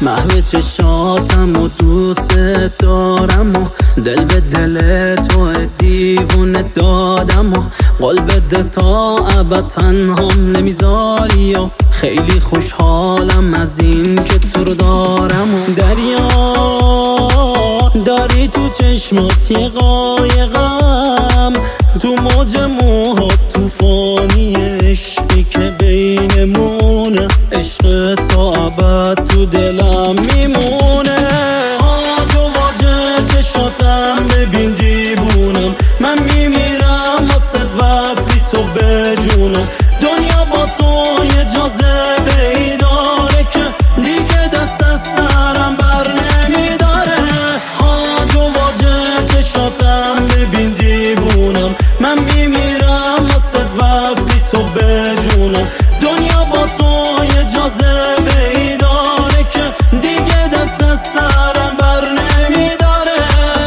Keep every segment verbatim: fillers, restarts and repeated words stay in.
محو چشاتم و دوست دارم و دل به دل تو دیوونه دادم و قول بده تا ابد تنهام نمیذاری و خیلی خوشحالم از این که تو رو دارم و دریا داری تو چشمات یه قایقم، تو موج موهات توفانی عشقی که بینمونه، عشق تا ابد تو دلم میمونه. آج و واجه چشاتم ببین دیوونم، من میمیرم واسه وصلی تو به جونم. دنیا با تو یه جاذبه ای داره که دیگه دست از سرم بر نمیداره. آج و واجه چشاتم ببین دیوونم، من میمیرم واسه وصلی تو به جونم. دنیا با تو یه جاذبه ای داره که دیگه دست از سرم بر نمیداره.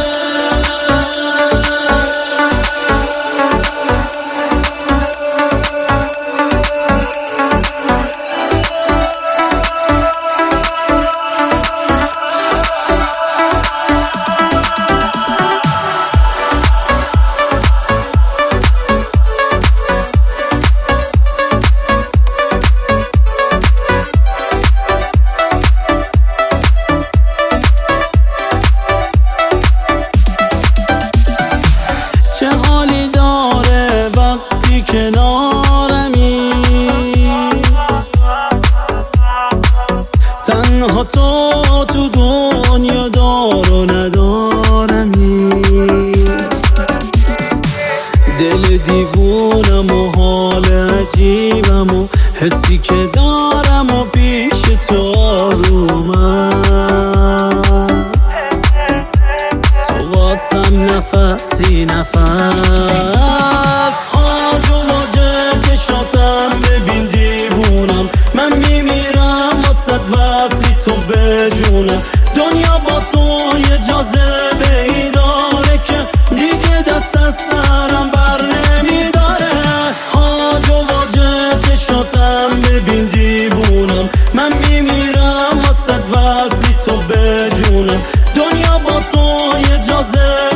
چه حالی داره وقتی کنارمی، تنها تو تو دنیا دار و ندارمی. دل دیوونم و حال عجیبم و حسی که دارم و پیش تو آرومم، نفسی نفس. آج و واجه چشاتم ببین دیوونم، من میمیرم واسه وصلی تو به جونم. دنیا با تو یه جاذبه ای داره که دیگه دست از سرم بر نمیداره. آج و واجه چشاتم ببین دیوونم، من میمیرم واسه وصلی تو به جونم. دنیا با تو یه جاذبه